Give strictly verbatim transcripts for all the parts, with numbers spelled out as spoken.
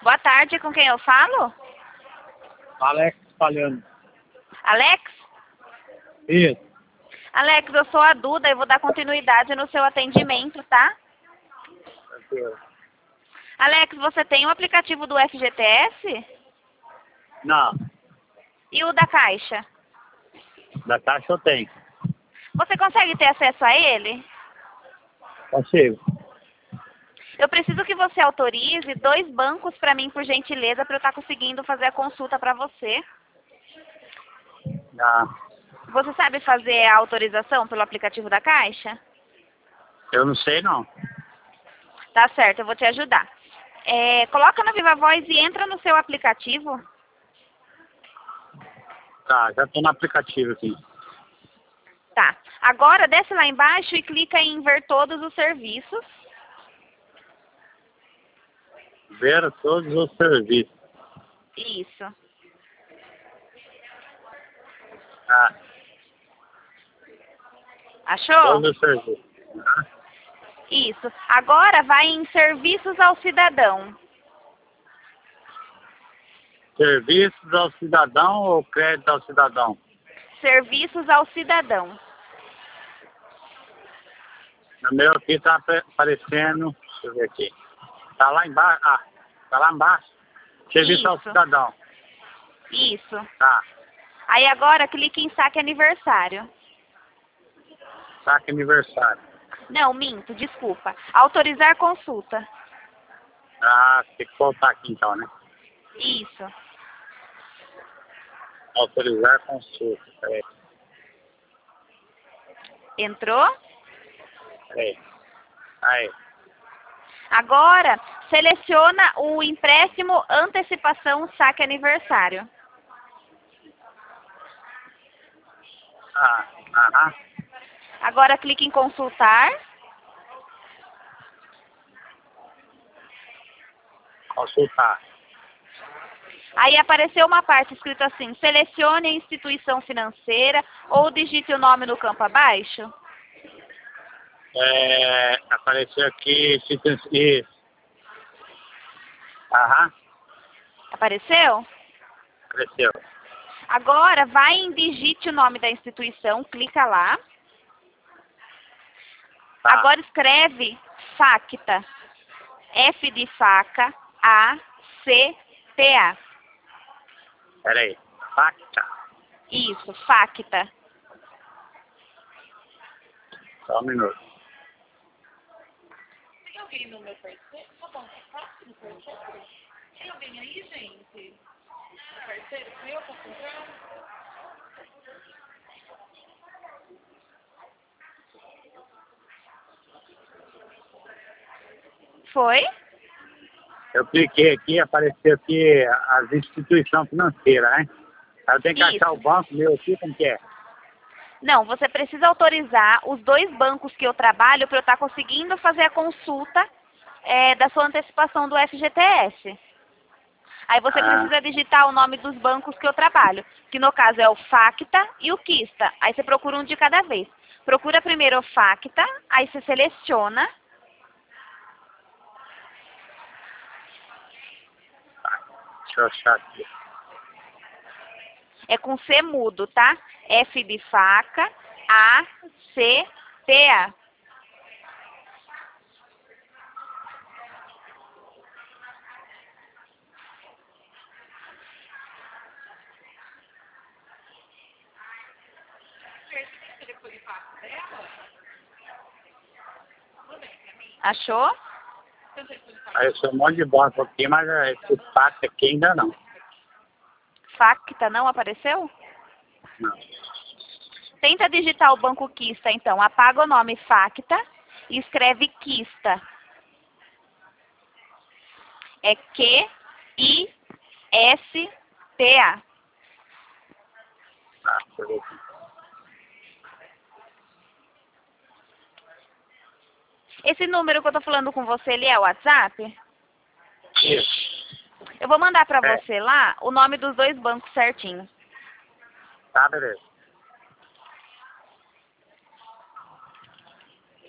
Boa tarde, com quem eu falo? Alex falando. Alex? Isso. Alex, eu sou a Duda e vou dar continuidade no seu atendimento, tá? Alex, você tem o aplicativo do F G T S? Não, E o da Caixa? da Caixa eu tenho. Você consegue ter acesso a ele? Consigo. Eu preciso que você autorize dois bancos para mim, por gentileza, para eu estar conseguindo fazer a consulta para você. Ah, Você sabe fazer a autorização pelo aplicativo da Caixa? eu não sei não. Tá certo, eu vou te ajudar. É, coloca no Viva Voz e entra no seu aplicativo. Tá, já tô no aplicativo aqui. Tá. Agora desce lá embaixo e clica em ver todos os serviços. Ver todos os serviços. Isso. Ah, Achou? todos os serviços. Isso. Agora vai em serviços ao cidadão. Serviços ao cidadão ou crédito ao cidadão? Serviços ao cidadão. No meu aqui tá apare- aparecendo, deixa eu ver aqui. Tá lá embaixo, ah, tá lá embaixo. Serviço ao Isso. cidadão. Isso. Tá, Aí agora clique em saque aniversário. saque aniversário. Não, minto, desculpa. Autorizar consulta. Ah, tem que voltar aqui então, né? Isso. Autorizar consulta. Peraí, Entrou? peraí. Aí, Agora, seleciona o empréstimo antecipação saque aniversário. ah, aham. Agora clique em consultar. Consultar. Aí apareceu uma parte escrita assim, selecione a instituição financeira ou digite o nome no campo abaixo. É, apareceu aqui, citizens- isso. Aham, Apareceu? apareceu. Agora vai em digite o nome da instituição, clica lá. Tá. Agora escreve FACTA. F de faca, A, C, T, A. Peraí. Facta. Isso, FACTA. Só um minuto. Tem alguém no meu parceiro? Tá bom, é fácil no parceiro? Tem alguém aí, gente? No parceiro? Sou eu pra comprar? Foi? Eu cliquei aqui, apareceu aqui as instituições financeiras, né? Aí eu tenho que Isso. achar o banco meu aqui, como que é? Não, você precisa autorizar os dois bancos que eu trabalho para eu estar conseguindo fazer a consulta é, da sua antecipação do F G T S. Aí você Ah. precisa digitar o nome dos bancos que eu trabalho, que no caso é o FACTA e o Quista. Aí você procura um de cada vez. Procura primeiro o FACTA, aí você seleciona. Deixa eu achar aqui. É com C mudo, tá? F de faca, A, C, T, A. O telefone fácil dela? Achou? Tem o telefone fácil? Apareceu um monte de banco aqui, mas é, esse facto aqui ainda não. FACTA não apareceu? Não. Tenta digitar o banco Quista, então. Apaga o nome FACTA e escreve Quista. É Q I S T A. Tá, deixa eu ver aqui. Esse número que eu tô falando com você, ele é o WhatsApp? Isso. Eu vou mandar pra É. você lá o nome dos dois bancos certinho. Tá, beleza.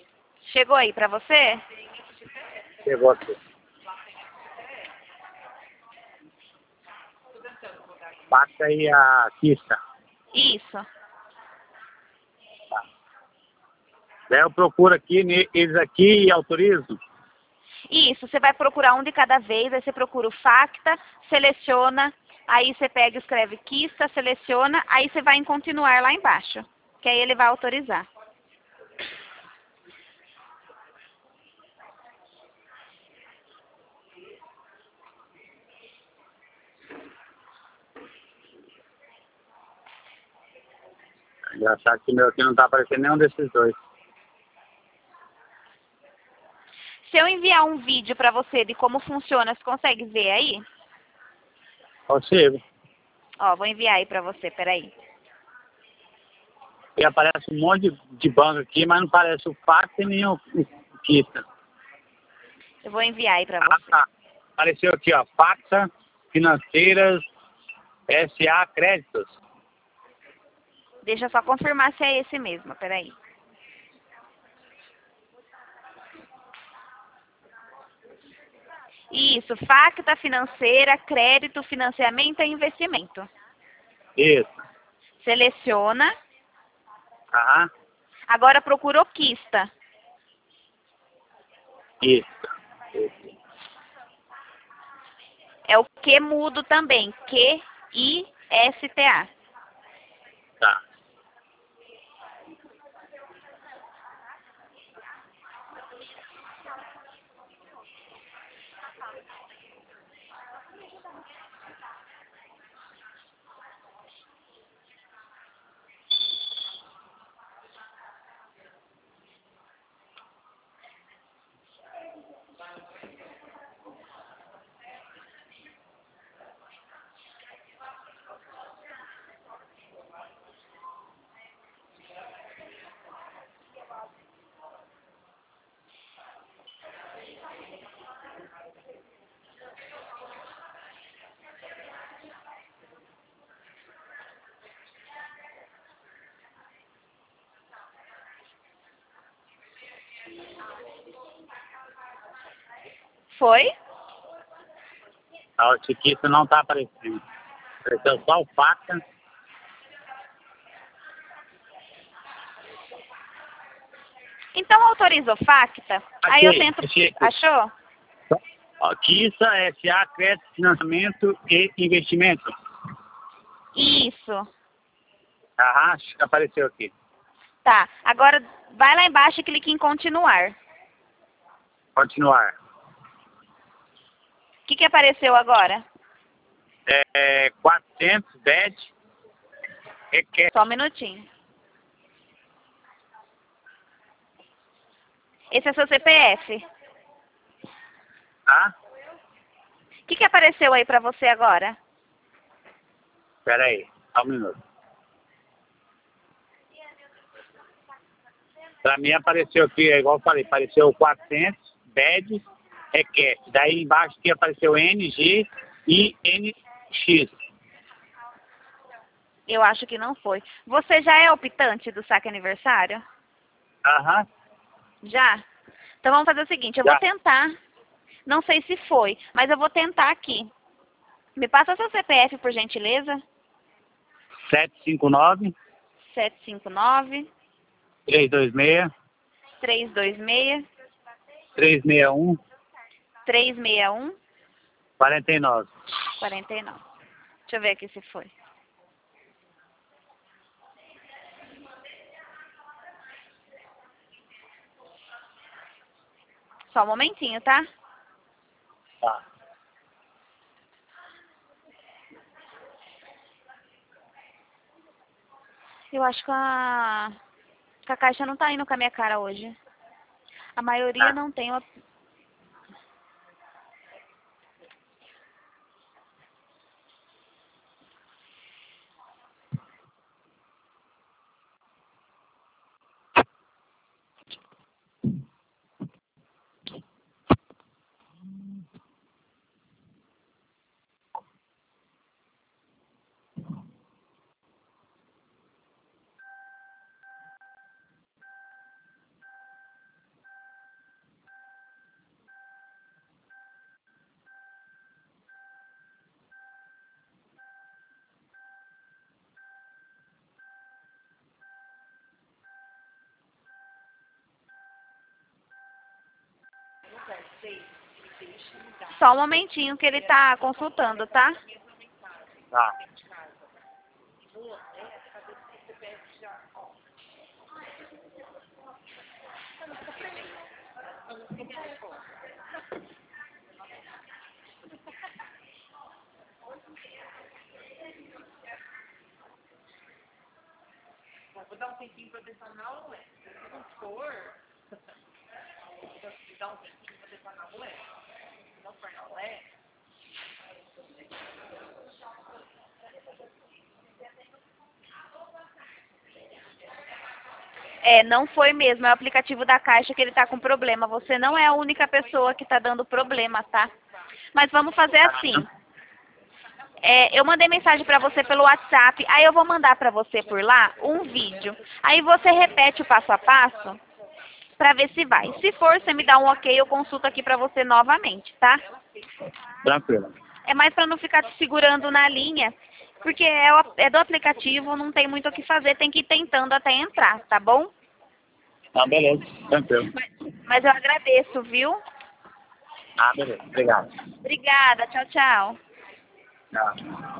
Chegou aí pra você? Chegou aqui. facta e a quista. Isso. Daí eu procuro aqui, ne- eles aqui e autorizo. Isso, você vai procurar um de cada vez, aí você procura o facta, seleciona, aí você pega e escreve quista, seleciona, aí você vai em continuar lá embaixo, que aí ele vai autorizar. Engraçado que meu aqui não tá aparecendo nenhum desses dois. Se eu enviar um vídeo para você de como funciona, você consegue ver aí? Consigo. Ó, vou enviar aí para você, peraí. E aparece um monte de, de banco aqui, mas não aparece o facta e nem o, o quista. Eu vou enviar aí para Ah, você. tá. Apareceu aqui, ó, facta, financeiras, S A créditos. Deixa eu só confirmar se é esse mesmo, peraí. Isso, facta financeira, crédito, financiamento e investimento. Isso. Seleciona. Aham. Agora procura o quista. Isso. É o que mudo também. Q I S T A. Tá. Foi? A ortiquista não tá aparecendo. Apareceu só o facta. Então autoriza o facta. Aí eu Achei, tento. achei. Achou? Ó, quista, S A, crédito, financiamento e investimento. Isso. Aham, apareceu aqui. Tá. Agora vai lá embaixo e clique em continuar. Continuar. O que, que apareceu agora? É, quatrocentos, bed, requer. Só um minutinho. Esse é seu C P F. Tá? O que, que apareceu aí pra você agora? Espera aí, só um minuto. Pra mim apareceu aqui, é igual eu falei, apareceu quatrocentos, bed, requer. Daí embaixo aqui apareceu N G e N X. Eu acho que não foi. Você já é optante do saque aniversário? Aham. Já? Então vamos fazer o seguinte, eu Já. vou tentar. Não sei se foi, mas eu vou tentar aqui. Me passa seu C P F, por gentileza. sete cinco nove, sete cinco nove, três dois seis, três dois seis, três seis um, três seis um, quatro nove. quatro nove. Deixa eu ver aqui se foi. Só um momentinho, tá? Tá. Eu acho que a, que a caixa não tá indo com a minha cara hoje. A maioria Tá. não tem uma... Só um momentinho que ele tá consultando, tá? Tá. Vou dar um tempinho pra detonar o lé. Se não for, vou dar um tempinho pra detonar o lé. Se não for no lé, É, não foi mesmo, é o aplicativo da Caixa que ele tá com problema. Você não é a única pessoa que tá dando problema, tá? Mas vamos fazer assim. É, eu mandei mensagem pra você pelo WhatsApp, aí eu vou mandar pra você por lá um vídeo. Aí você repete o passo a passo pra ver se vai. Se for, você me dá um ok, eu consulto aqui pra você novamente, tá? Tranquilo. É mais pra não ficar te segurando na linha, porque é, o- é do aplicativo, não tem muito o que fazer, tem que ir tentando até entrar, tá bom? Tá, beleza. Tranquilo. Mas, mas eu agradeço, viu? Ah, beleza. Obrigado. Obrigada, tchau, tchau. Tchau.